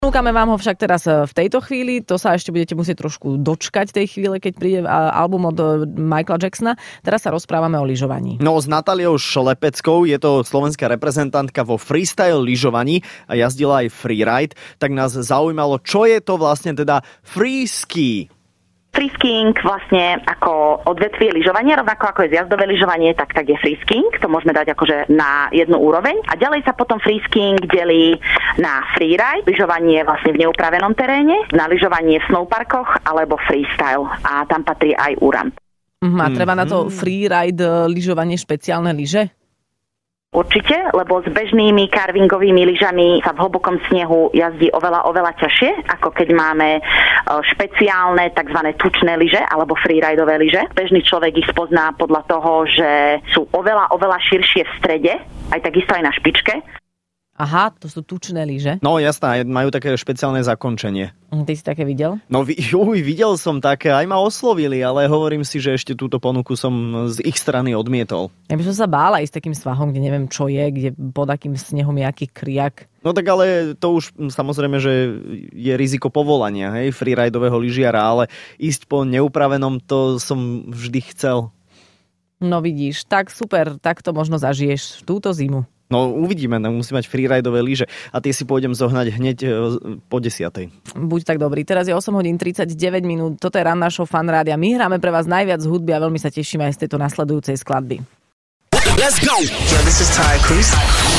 Núkame vám ho však teraz v tejto chvíli, to sa ešte budete musieť trošku dočkať tej chvíle, keď príde album od Michaela Jacksona. Teraz sa rozprávame o lyžovaní. No, s Natáliou Šlepeckou, je to slovenská reprezentantka vo freestyle lyžovaní a jazdila aj freeride, tak nás zaujímalo, čo je to vlastne teda freeski. Freeskiing vlastne ako odvetvie lyžovania, rovnako ako je zjazdové lyžovanie, tak je freeskiing. To môžeme dať akože na jednu úroveň. A ďalej sa potom freeskiing delí na freeride, lyžovanie vlastne v neupravenom teréne, na lyžovanie v snowparkoch alebo freestyle. A tam patrí aj úram. A treba na to freeride lyžovanie špeciálne lyže? Určite, lebo s bežnými carvingovými lyžami sa v hlbokom snehu jazdí oveľa ťažšie, ako keď máme špeciálne tzv. Tučné lyže alebo freerideové lyže. Bežný človek ich spozná podľa toho, že sú oveľa širšie v strede, aj takisto aj na špičke. Aha, to sú tučné lyže. No jasná, majú také špeciálne zakončenie. Ty si také videl? No videl som také, aj ma oslovili, ale hovorím si, že ešte túto ponuku som z ich strany odmietol. Ja by som sa bála ísť takým svahom, kde neviem čo je, kde pod akým snehom je aký kriak. No tak ale to už samozrejme, že je riziko povolania, hej, freeridového lyžiara, ale ísť po neupravenom to som vždy chcel. No vidíš, tak super, tak to možno zažiješ túto zimu. No uvidíme, musí mať freeridové lyže a tie si pôjdem zohnať hneď po 10:00. Buď tak dobrý. Teraz je 8 hodín 39 minút. Toto je ranná show Fan Rádia. My hráme pre vás najviac hudby a veľmi sa tešíme aj z tejto nasledujúcej skladby. Let's go. Yo, this is Ty Cruz.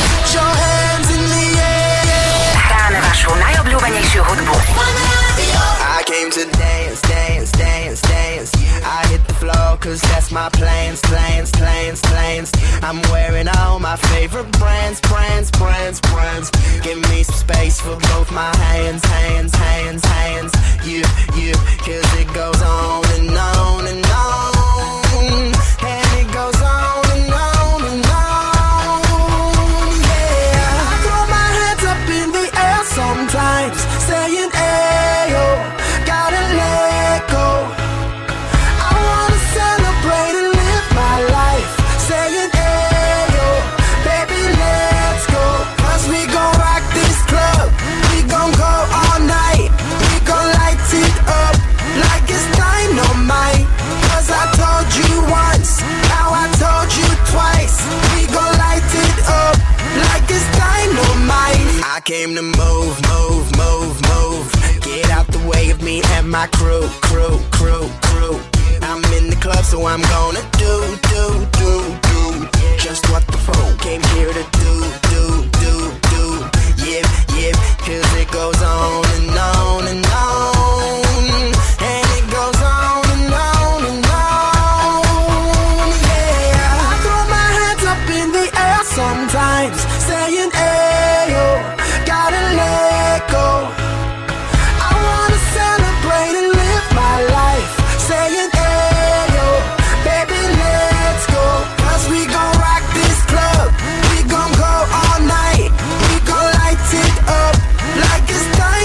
Hráme vašu najobľúbenejšiu hudbu. I came to dance, dance, dance, dance. I hit the floor cause that's my plans. I'm wearing all my favorite brands. Give me some space for both my hands. You, cause it goes on and on and on. And it goes on and on and on. Yeah, I throw my hands up in the air sometimes, saying ayo, gotta let go. I wanna celebrate and live my life, saying ayo, baby let's go. Cause we gon' rock this club, we gon' go all night, we gon' light it up like it's dynamite. Cause I told you once, now I told you twice, we gon' light it up like it's dynamite. I came to move, get out the way of me and my crew. I'm in the club, so I'm gonna do just what the phone came here to do. Yeah, cause it goes on and on and on. And it goes on and on and on. Yeah, I throw my hands up in the air sometimes, saying ayo, gotta let go. I wanna celebrate and live my life, saying ayo, baby let's go. Cause we gon' rock this club, we gon' go all night, we gon' light it up like it's time.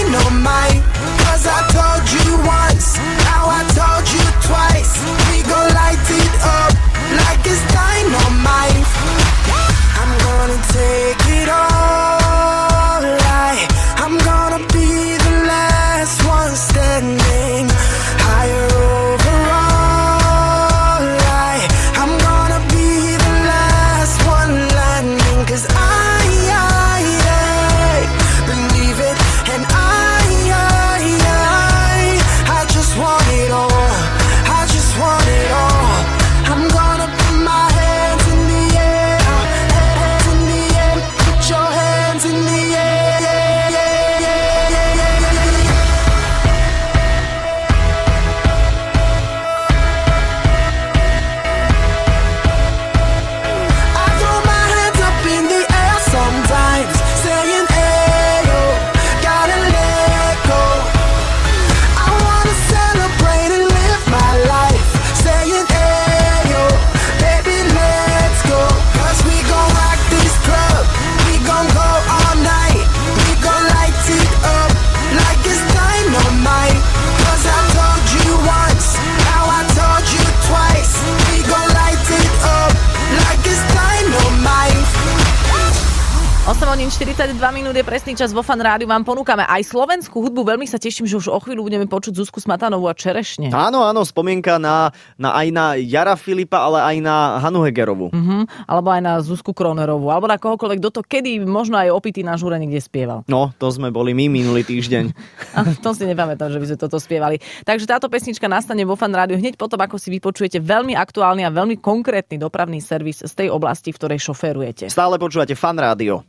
9:42 je presný čas vo Fan Rádiu. Vám ponúkame aj slovenskú hudbu. Veľmi sa teším, že už o chvíľu budeme počuť Zuzku Smatanovú a Čerešne. Áno, spomienka aj na Jara Filipa, ale aj na Hanu Hegerovú. Alebo aj na Zuzku Kronerovú. Alebo na kohokoľvek, kto to kedy možno aj opitý na žúre niekde spieval. No, to sme boli my minulý týždeň. A to si nepamätám, že by sme toto spievali. Takže táto pesnička nastane vo Fan Rádiu hneď potom, ako si vypočujete veľmi aktuálny a veľmi konkrétny dopravný servis z tej oblasti, v ktorej šoférujete. Stále počúvate Fan Rádio.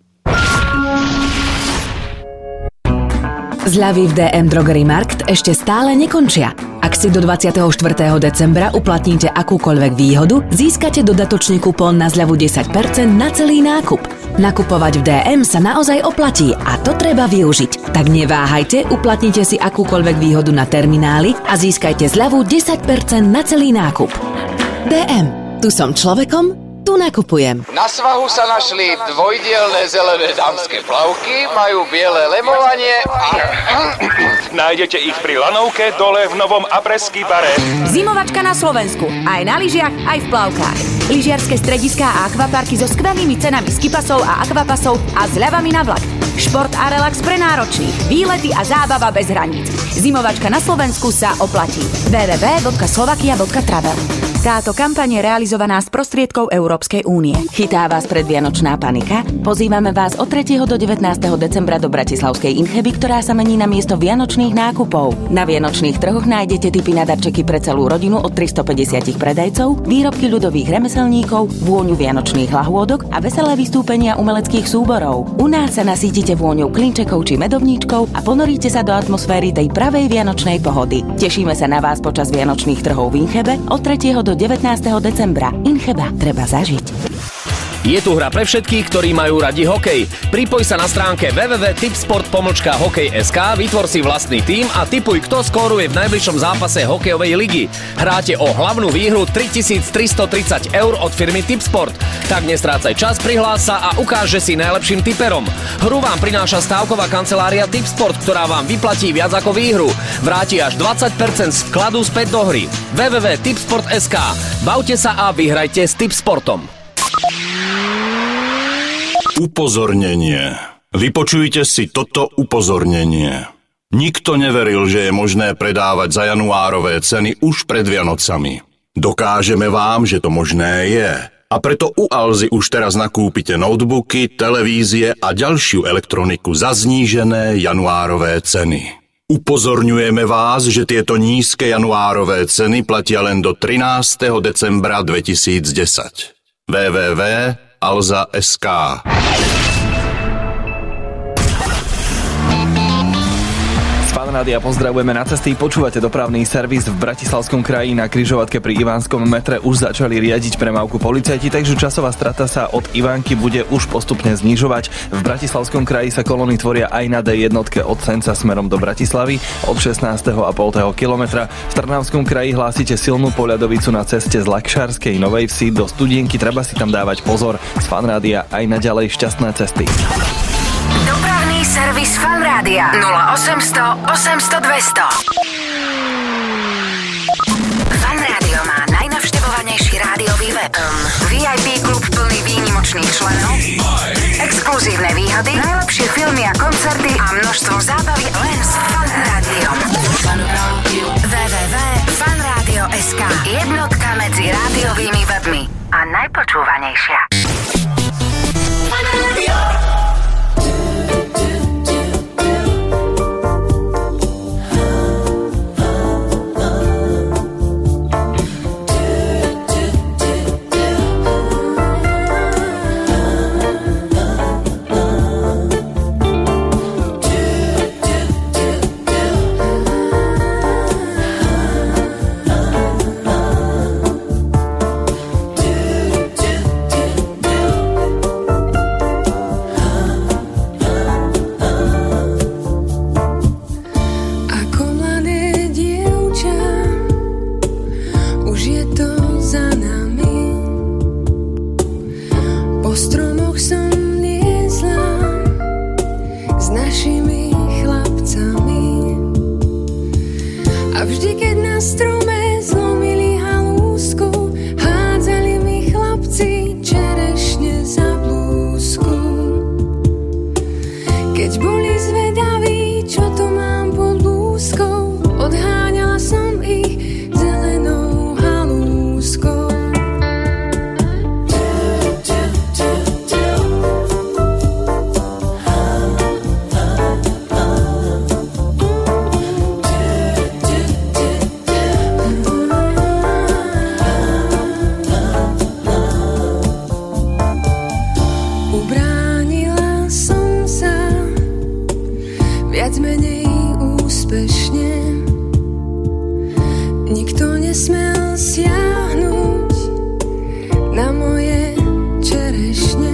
Zľavy v DM Drogery Markt ešte stále nekončia. Ak si do 24. decembra uplatníte akúkoľvek výhodu, získate dodatočný kupón na zľavu 10% na celý nákup. Nakupovať v DM sa naozaj oplatí a to treba využiť. Tak neváhajte, uplatnite si akúkoľvek výhodu na termináli a získajte zľavu 10% na celý nákup. DM. Tu som človekom, tu nakupujem. Na svahu sa našli dvojdielne zelené dámske plavky, majú biele lemovanie a... Nájdete ich pri lanovke dole v novom Apresky bare. Zimovačka na Slovensku. Aj na lyžiach, aj v plavkách. Lyžiarske strediská a akvaparky so skvelými cenami skipasov a akvapasov a zľavami na vlak. Šport a relax pre náročných. Výlety a zábava bez hraníc. Zimovačka na Slovensku sa oplatí. www.slovakia.travel. Táto kampaň je realizovaná z prostriedkov Európskej únie. Chytá vás predvianočná panika? Pozývame vás od 3. do 19. decembra do bratislavskej Incheby, ktorá sa mení na miesto vianočných nákupov. Na vianočných trhoch nájdete tipy na darčeky pre celú rodinu od 350 predajcov, výrobky ľudových remeselníkov, vôňu vianočných lahôdok a veselé vystúpenia umeleckých súborov. U nás sa nasítite vôňou klinčekov či medovníčkov a ponoríte sa do atmosféry tej pravej vianočnej pohody. Tešíme sa na vás počas vianočných trhov v Inchebe od 3. do 19. decembra. Incheba treba zažiť. Je tu hra pre všetkých, ktorí majú radi hokej. Pripoj sa na stránke www.tipsport.hokej.sk, vytvor si vlastný tím a tipuj, kto skóruje v najbližšom zápase hokejovej ligy. Hráte o hlavnú výhru 3330 € od firmy Tipsport. Tak nestrácaj čas, prihlás sa a ukáž, že si najlepším tiperom. Hru vám prináša stávková kancelária Tipsport, ktorá vám vyplatí viac ako výhru. Vráti až 20% z vkladu späť do hry. www.tipsport.sk. Bavte sa a vyhrajte s Tipsportom. Upozornenie. Vypočujte si toto upozornenie. Nikto neveril, že je možné predávať za januárové ceny už pred Vianocami. Dokážeme vám, že to možné je. A preto u Alzy už teraz nakúpite notebooky, televízie a ďalšiu elektroniku za znížené januárové ceny. Upozorňujeme vás, že tieto nízke januárové ceny platia len do 13. decembra 2010. www.alza.sk. Rádia pozdravujeme na cesty. Počúvate dopravný servis v Bratislavskom kraji. Na križovatke pri Ivánskom metre už začali riadiť premávku policajti, takže časová strata sa od Ivánky bude už postupne znižovať. V Bratislavskom kraji sa kolóny tvoria aj na D1 od Senca smerom do Bratislavy od 16,5 kilometra. V Trnavskom kraji hlásite silnú poľadovicu na ceste z Lakšárskej Novej Vsi do Studienky. Treba si tam dávať pozor. Z Fan Rádia aj naďalej šťastné cesty. Dopravný servis Fan Rádia 0800 800 200. Fan Rádio má najnavštevovanejší rádiový web. VIP klub plný výnimočných členov, exkluzívne výhody, najlepšie filmy a koncerty a množstvo zábavy len s Fan Rádiom. www.fanradio.sk. Jednotka medzi rádiovými webmi a najpočúvanejšia. Fan Rádio. menej úspešne. Nikto nesmel siahnuť na moje čerešne.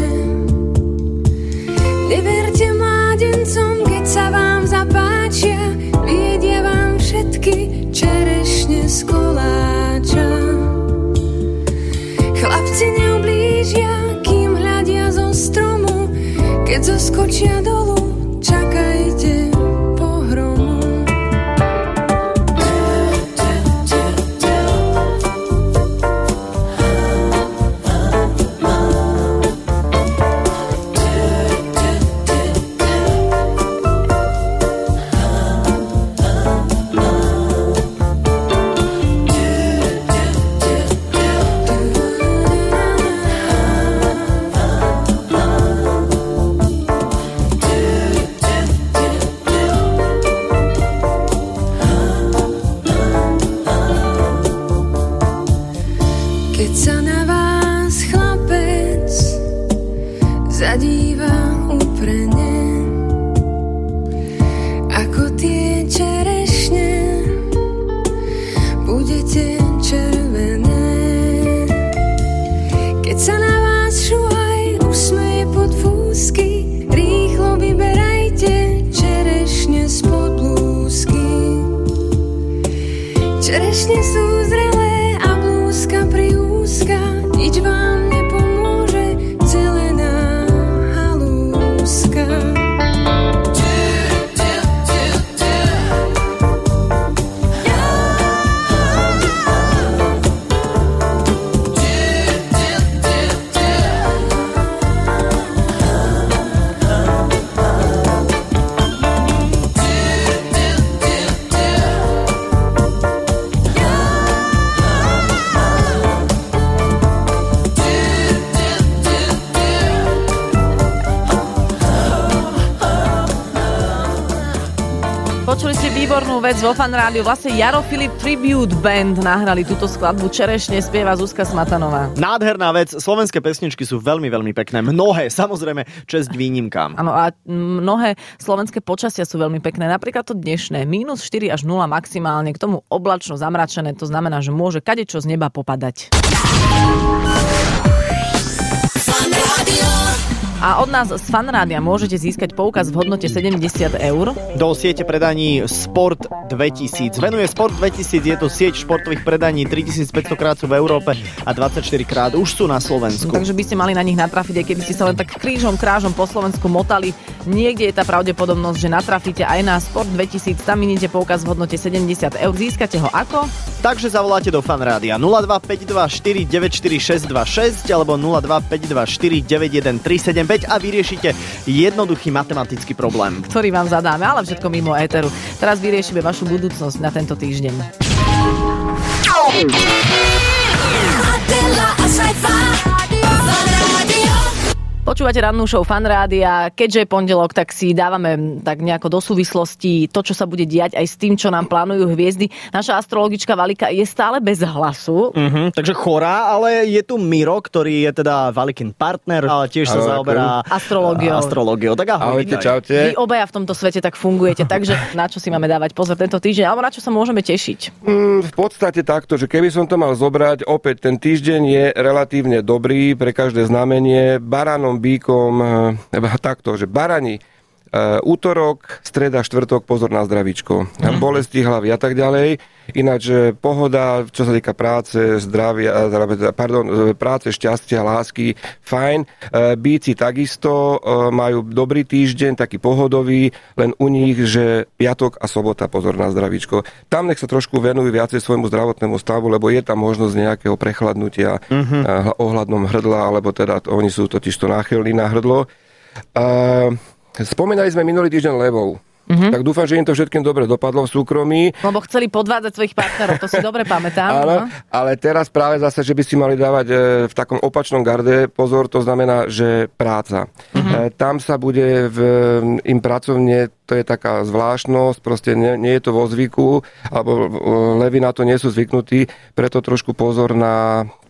Neverte mládencom, keď sa vám zapáčia, jedia vám všetky čerešne z koláča. Chlapci neublížia, kým hľadia zo stromu, keď zoskočia dolu, čakajte pohromu. Keď sa na vás chlapec zadíva úprene, ako tie čerešne budete červené. Keď sa na vás šuhaj usmeje pod fúsky, rýchlo vyberajte čerešne spod blúzky. Čerešne sú zrelé a blúzka priúzka, nič vám nepomôže, zelená halúska. Počuli ste výbornú vec vo Fan Rádiu. Vlastne Jaro Filip Tribute Band nahrali túto skladbu. Čerešne spieva Zuzka Smatanová. Nádherná vec. Slovenské pesničky sú veľmi, veľmi pekné. Mnohé, samozrejme, česť výnimkám. Áno, a mnohé slovenské počasia sú veľmi pekné. Napríklad to dnešné. -4 až 0 maximálne. K tomu oblačno zamračené. To znamená, že môže kadečo z neba popadať. A od nás z Fan Rádia môžete získať poukaz v hodnote 70 eur. Do siete predaní Sport 2000. Venuje Sport 2000, je to sieť športových predaní, 3500 krát sú v Európe a 24 krát už sú na Slovensku. Takže by ste mali na nich natrafiť, aj keby ste sa len tak krížom, krážom po Slovensku motali. Niekde je tá pravdepodobnosť, že natrafíte aj na Sport 2000. Tam miníte poukaz v hodnote 70 eur. Získate ho ako? Takže zavoláte do Fan Rádia 02524 94626 alebo 02524 91375 a vyriešite jednoduchý matematický problém, ktorý vám zadáme, ale všetko mimo éteru. Teraz vyriešime vašu budúcnosť na tento týždeň. Počúvate rannú show Fan Rádia. Keďže je pondelok, tak si dávame tak nejako do súvislosti to, čo sa bude diať aj s tým, čo nám plánujú hviezdy. Naša astrologička Valika je stále bez hlasu. Takže chorá, ale je tu Miro, ktorý je teda Valikin partner, ale tiež sa zaoberá astrológiou. Tak ahoj. Ahojte, čaute. Vy obaja v tomto svete tak fungujete, takže na čo si máme dávať pozor tento týždeň, alebo na čo sa môžeme tešiť? V podstate takto, že keby som to mal zobrať, opäť ten týždeň je relatívne dobrý pre každé znamenie. Baranom, bíkom, takto, že barani, útorok, streda, štvrtok, pozor na zdravíčko. Bolesti hlavy a tak ďalej. Ináč pohoda, čo sa týka práce, zdravia, práce, šťastia, lásky, fajn. Bíci takisto majú dobrý týždeň, taký pohodový, len u nich, že piatok a sobota, pozor na zdravíčko. Tam nech sa trošku venujú viacej svojmu zdravotnému stavu, lebo je tam možnosť nejakého prechladnutia ohľadom hrdla, alebo teda oni sú totižto náchylní na hrdlo. Spomínali sme minulý týždeň levov. Tak dúfam, že im to všetkým dobre dopadlo v súkromí. Lebo chceli podvádzať svojich partnerov, to si dobre pamätám. Áno, ale teraz práve zase, že by si mali dávať v takom opačnom garde pozor, to znamená, že práca. Tam sa bude im pracovne, to je taká zvláštnosť, proste nie je to vo zvyku, alebo levy na to nie sú zvyknutí, preto trošku pozor na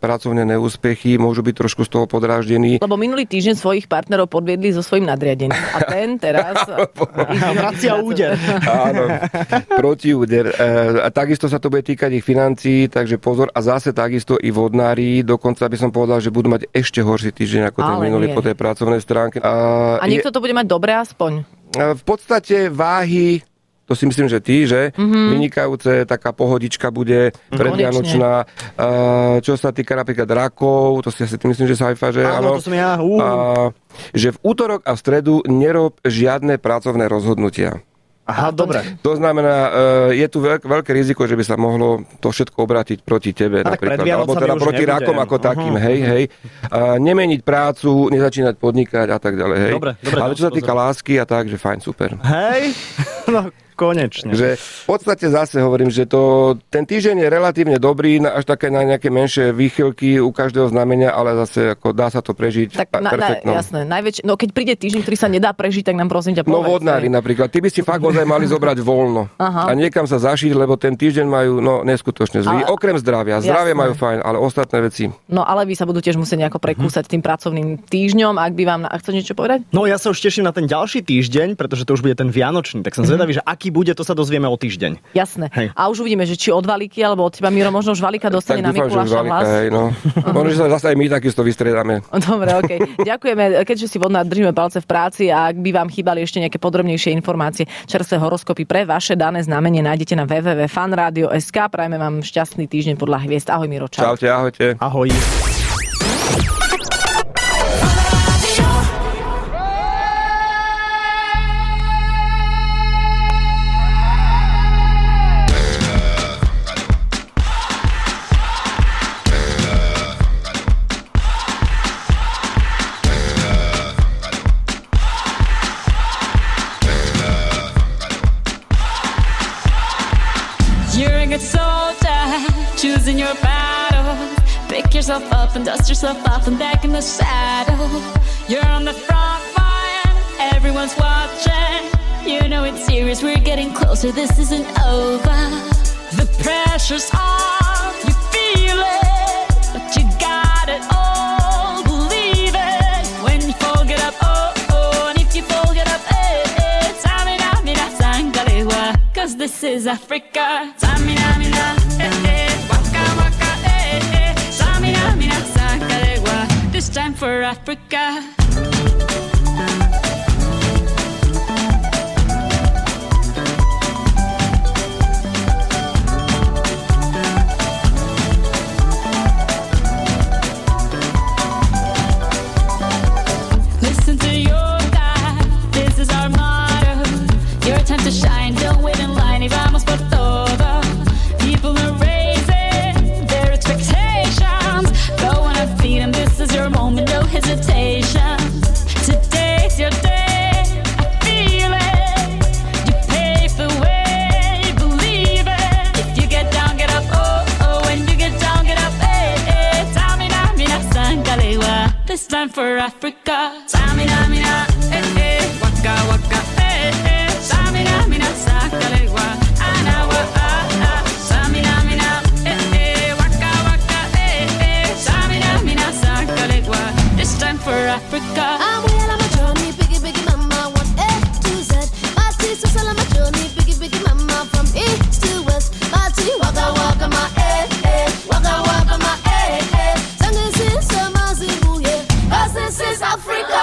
pracovné neúspechy, môžu byť trošku z toho podráždení. Lebo minulý týždeň svojich partnerov podviedli so svojím nadriadením. A ten teraz... vracia úder. Áno, protiúder. A takisto sa to bude týkať ich financií, takže pozor. A zase takisto i vodnári. Dokonca by som povedal, že budú mať ešte horší týždeň ako ten minulý po tej pracovnej stránke. A niekto to bude mať dobre aspoň? V podstate váhy, to si myslím, že ty, že? Vynikajúce, taká pohodička bude predvianočná. Čo sa týka napríklad rakov, to si asi myslím, že Saifa, že áno. To som ja. Že v útorok a v stredu nerob žiadne pracovné rozhodnutia. Aha, dobre. To znamená, je tu veľké riziko, že by sa mohlo to všetko obrátiť proti tebe. A napríklad. Alebo teda proti rakom ako takým, hej. Nemeniť prácu, nezačínať podnikať a tak ďalej, hej. Dobre, ale čo sa týka lásky a tak, že fajn, super. Hej, no konečne. Že v podstate zase hovorím, že ten týždeň je relatívne dobrý, až také na nejaké menšie výchylky u každého znamenia, ale zase ako dá sa to prežiť tak perfektno. Jasné, no keď príde týždeň, ktorý sa nedá prežiť, tak nám prosím ťa povedz. No vodnári napríklad, ty by si fakt ozaj mali zobrať voľno a niekam sa zašiť, lebo ten týždeň majú neskutočne zlý. Okrem zdravia. Zdravie majú fajn, ale ostatné veci. No ale vy sa budú tiež musieť nejako prekúsať tým pracovným týždňom, ak by vám chcete niečo povedať? No ja sa už teším na ten ďalší týždeň, pretože to už bude ten vianočný, tak som zvedavý, že aký bude, to sa dozvieme o týždeň. Jasné. Hej. A už uvidíme, že či od Valiky alebo od teba, Miro, možno už Valika dostane na Mikuláša hlas. Hej, no. Možno, že sa zase aj my takisto vystriedame. Dobre, okej. Ďakujeme, keďže si vodná, držíme palce v práci a ak by vám chýbali ešte nejaké podrobnejšie informácie, čerstvé horoskopy pre vaše dané znamenie nájdete na www.fanradio.sk. Prajeme vám šťastný týždeň podľa hviezd. Ahoj, Miro, čau. Čaute, ahojte. Ahoj. Choosing your battle, pick yourself up and dust yourself off and back in the saddle. You're on the front line, everyone's watching. You know it's serious, we're getting closer, this isn't over. The pressure's on, you feel it, but you got it all, believe it. When you fall, get up, oh, oh, and if you fall, get up, eh, eh. Samina, mina, sangalewa, 'cause this is Africa. Samina, mina, eh, eh. This time for Africa. Listen to your God, this is our motto. Your time to shine, don't wait in line, y vamos por todo. People are raising their expectations. Go on and feed them, this is your moment, no hesitation. Today's your day, I feel it. You pave the way, believe it. If you get down, get up, oh, oh. When you get down, get up, eh, eh. Tamina, mina, sangalewa. This time for Africa. Tamina, mina, eh, eh. Waka, waka, eh, eh. Tamina, mina, sangalewa. Anawa, ah, ah. Tamina, mina, eh, eh. Waka, waka, eh, eh. Tamina, mina, sangalewa. This time for Africa. I'm well on my journey, biggie, biggie mama, one A to Z. My teeth so on my journey, biggie, biggie mama, from east to west. My teeth waka, waka, my eh, eh. Waka, waka, my eh, eh. Sing this is my Zimbabwe, yeah. 'Cause this is Africa.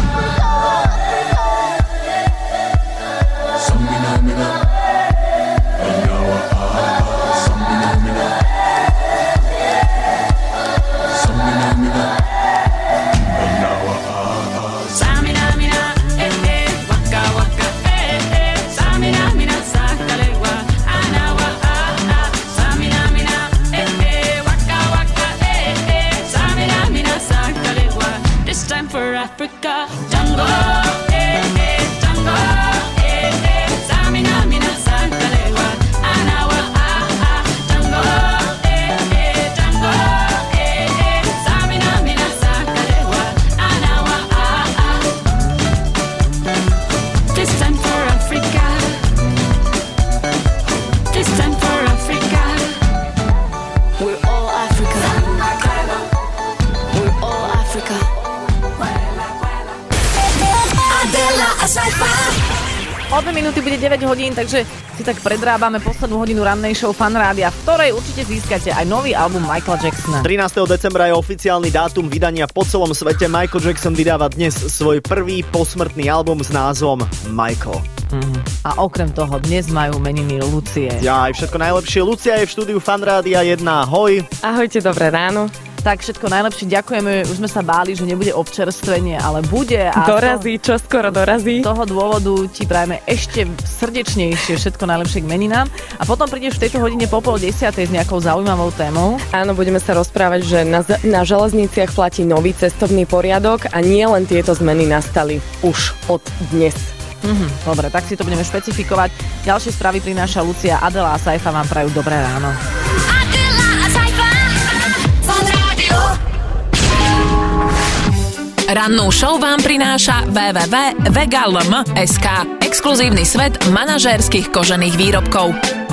Samina, mina. Anyawa, samina, mina. Samina, mina. Samina, mina, eh, eh. Waka, waka, eh, eh. Samina, mina, sangalewa. Anawa, ah, ah. 2 minúty bude 9 hodín, takže si tak predrábame poslednú hodinu rannej show Fan Rádia, v ktorej určite získate aj nový album Michaela Jacksona. 13. decembra je oficiálny dátum vydania po celom svete. Michael Jackson vydáva dnes svoj prvý posmrtný album s názvom Michael. A okrem toho dnes majú meniny Lucie. Ja aj všetko najlepšie. Lucia je v štúdiu Fan Rádia 1. Ahoj. Ahojte, dobré ráno. Tak všetko najlepšie, ďakujeme. Už sme sa báli, že nebude občerstvenie, ale bude. A dorazí, čoskoro dorazí. Z toho dôvodu ti prajeme ešte srdečnejšie všetko najlepšie k meninám. A potom prídeš v tejto hodine po 9:30 s nejakou zaujímavou témou. Áno, budeme sa rozprávať, že na železniciach platí nový cestovný poriadok a nie len tieto zmeny nastali už od dnes. Dobre, tak si to budeme špecifikovať. Ďalšie správy prináša Lucia. Adela a Saifa vám prajú dobré ráno. Rannú show vám prináša www.vegalm.sk. Exkluzívny svet manažérskych kožených výrobkov.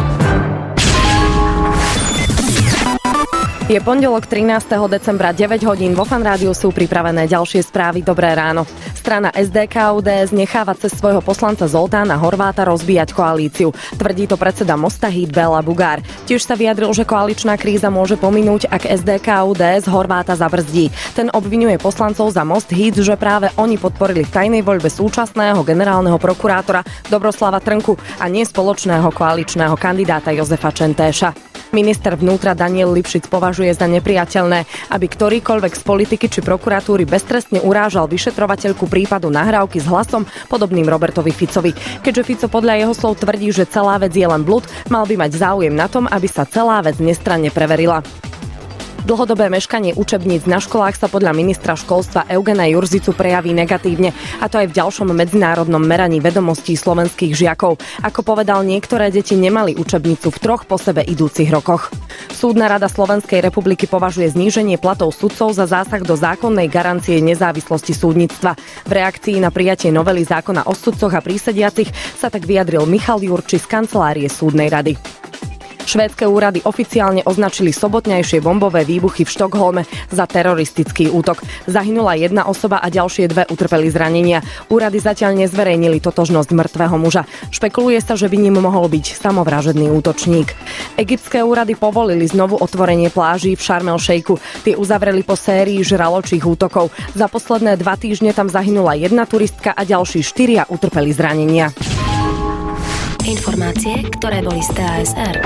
Je pondelok 13. decembra, 9 hodín. Vo Fan Rádiu sú pripravené ďalšie správy. Dobré ráno. Strana SDK-UDS necháva cez svojho poslanca Zoltána Horváta rozbíjať koalíciu. Tvrdí to predseda Mosta Híd Béla Bugár. Tiež sa vyjadril, že koaličná kríza môže pominúť, ak SDK-UDS Horváta zabrzdí. Ten obviňuje poslancov za Most Híd, že práve oni podporili v tajnej voľbe súčasného generálneho prokurátora Dobroslava Trnku a nie spoločného koaličného kandidáta Jozefa Čentéša. Minister vnútra Daniel Lipšic považuje za nepriateľné, aby ktorýkoľvek z politiky či prokuratúry beztrestne urážal vyšetrovateľku prípadu nahrávky s hlasom podobným Robertovi Ficovi. Keďže Fico podľa jeho slov tvrdí, že celá vec je len blud, mal by mať záujem na tom, aby sa celá vec nestranne preverila. Dlhodobé meškanie učebníc na školách sa podľa ministra školstva Eugena Jurzicu prejaví negatívne, a to aj v ďalšom medzinárodnom meraní vedomostí slovenských žiakov. Ako povedal, niektoré deti nemali učebnicu v 3 po sebe idúcich rokoch. Súdna rada Slovenskej republiky považuje zníženie platov sudcov za zásah do zákonnej garancie nezávislosti súdnictva. V reakcii na prijatie novely zákona o sudcoch a prísediacich sa tak vyjadril Michal Jurči z kancelárie súdnej rady. Švédske úrady oficiálne označili sobotnejšie bombové výbuchy v Štokholme za teroristický útok. Zahynula 1 osoba a ďalšie 2 utrpeli zranenia. Úrady zatiaľ nezverejnili totožnosť mŕtvého muža. Špekuluje sa, že by ním mohol byť samovražedný útočník. Egyptské úrady povolili znovu otvorenie pláží v Šarm el Šejku. Tie uzavreli po sérii žraločích útokov. Za posledné 2 týždne tam zahynula 1 turistka a ďalší 4 utrpeli zranenia. Informácie, ktoré boli z TASR.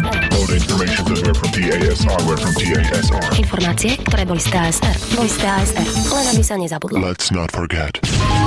Informácie, ktoré boli z TASR. Boli z TASR. Len aby sa nezabudlo. Let's not forget.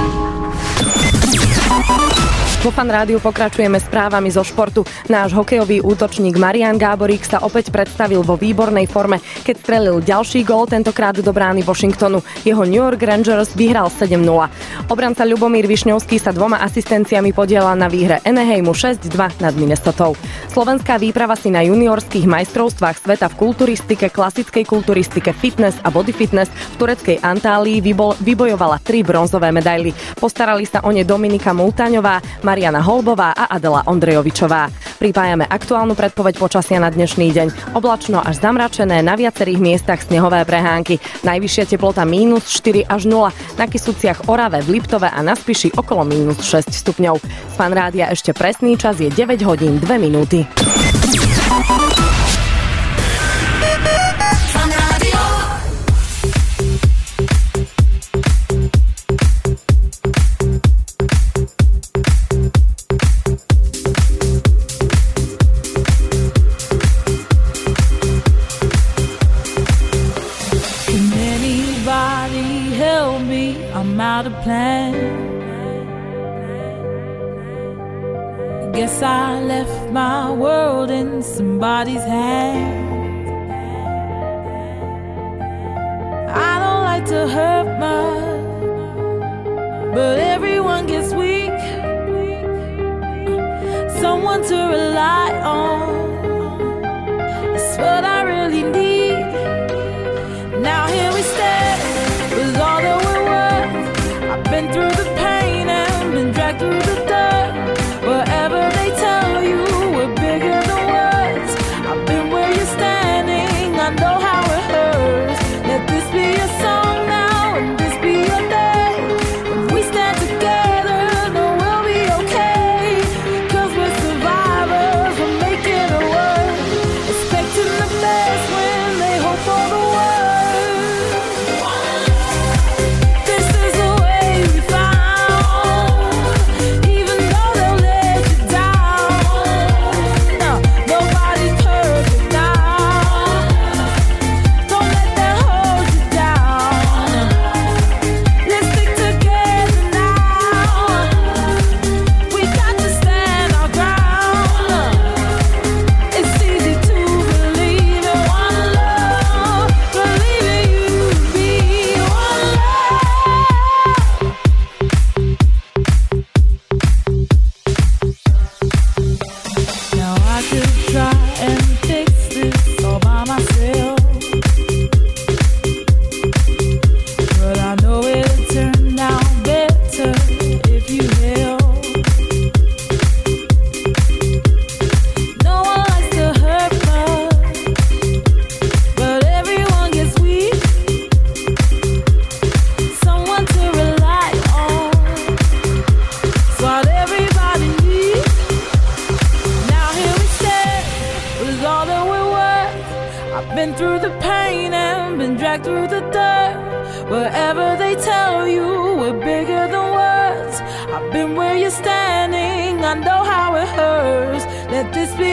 Vo Fan Rádiu pokračujeme správami zo športu. Náš hokejový útočník Marián Gáborík sa opäť predstavil vo výbornej forme, keď strelil ďalší gól, tentokrát do brány Washingtonu. Jeho New York Rangers vyhral 7-0. Obranca Ľubomír Višňovský sa 2 asistenciami podielal na výhre Anaheimu 6-2 nad Minnesotou. Slovenská výprava si na juniorských majstrovstvách sveta v kulturistike, klasickej kulturistike, fitness a body fitness v tureckej Antálii vybojovala 3 bronzové medaily. Postarali sa o ne Dominika Multáňová, Mariana Holbová a Adela Ondrejovičová. Pripájame aktuálnu predpoveď počasia na dnešný deň. Oblačno až zamračené, na viacerých miestach snehové prehánky. Najvyššia teplota -4 až 0. Na Kysuciach, Orave, v Liptove a na Spiši okolo -6 stupňov. Z Fan Rádia ešte presný čas je 9 hodín 2 minúty. Out of plan. Guess I left my world in somebody's hands. I don't like to hurt much, but everyone gets weak. Someone to rely on is what I really need. Now here we stand with all that we're worth. I've been through the pain and been dragged through the dirt. Wherever they tell you we're bigger than words, I've been where you're standing, I know how it hurts. Let this be a song now and this be your day. When we stand together, then we'll be okay. Been through the pain and been dragged through the dirt. Wherever they tell you we're bigger than words, I've been where you're standing, I know how it hurts. Let this be